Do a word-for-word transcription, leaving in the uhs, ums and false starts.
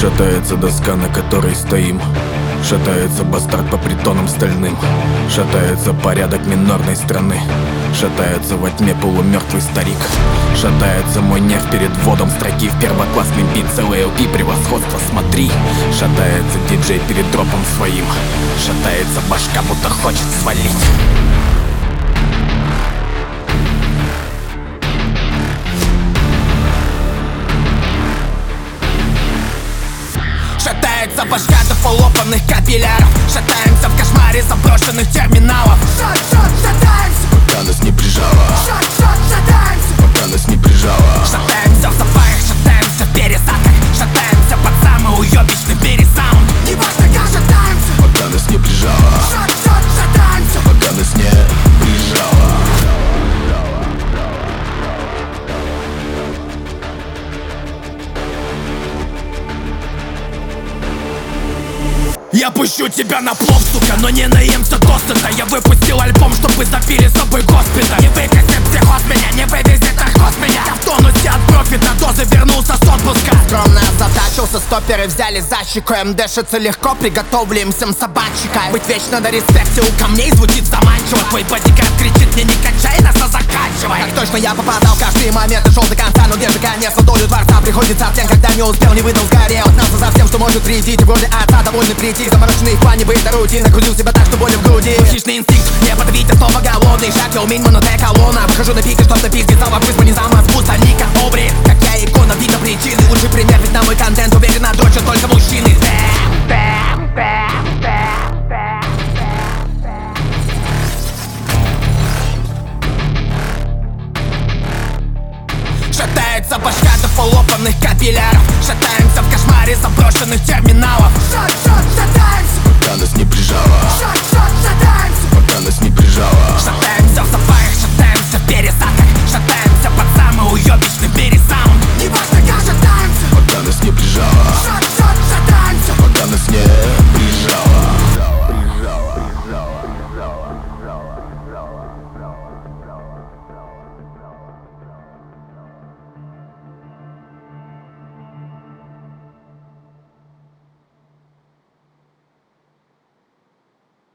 Шатается доска, на которой стоим. Шатается бастард по притонам стальным. Шатается порядок минорной страны. Шатается во тьме полумертвый старик. Шатается мой нерв перед вводом строки в первоклассный бит, целый эл пи, превосходство, смотри. Шатается диджей перед дропом своим. Шатается башка, будто хочет свалить. Шатается башка до полопанных капилляров. Шатаемся в кошмаре заброшенных терминалов. Шат, шат, шатаемся, пока нас не прижало. Шат, шат, шатаемся, пока нас не прижало. Шатаемся в сафарах, шатаемся в пересадках. Шатаемся под самый уёбищный пересаунд. неважно как шатаемся, пока нас не прижало. Шат, шат, шатаемся, пока нас не прижало. Я пущу тебя на плов, сука, но не наемся досыта. Я выпустил альбом, чтобы запили с собой госпиталь. Не выкосит психоз меня, не вывезет наркоз меня. Я в тонусе от профита, дозы вернулся с отпуска. скромно затачился, стопперы взяли за щеку. Им дышится легко, приготовлю им всем собачика. Быть вечно на респекте у камней звучит заманчиво. Твой бодикард кричит мне: не качай нас, а заканчивай. Так точно я попадал в каждый момент и шел до конца. Но где же конец, на долю дворца приходится в плен. Когда не успел, не выдал, сгорел. Отнялся за всем, что может вредить. В роли отца довольно прийти. Замороченный в плане быта рутин. Накрутил себя так, что боли в груди. Хищный инстинкт, не подавить, а снова голодный. Шаг, я умень, монотек, колонна. Выхожу на пик, и чтоб напиздить, зал вопрос, не зал мозгу, Ника Обри. Как я икона, видно причины. Лучший пример, ведь на мой контент уверенно дрочат только мужчины. Бэм, бэм, бэм, бэм, бэм, бэм. Шатается башка до полопанных капилляров. Шатаемся в кошмаре заброшенных терминалов. Шат, шат, шатаемся, пока нас не прижало.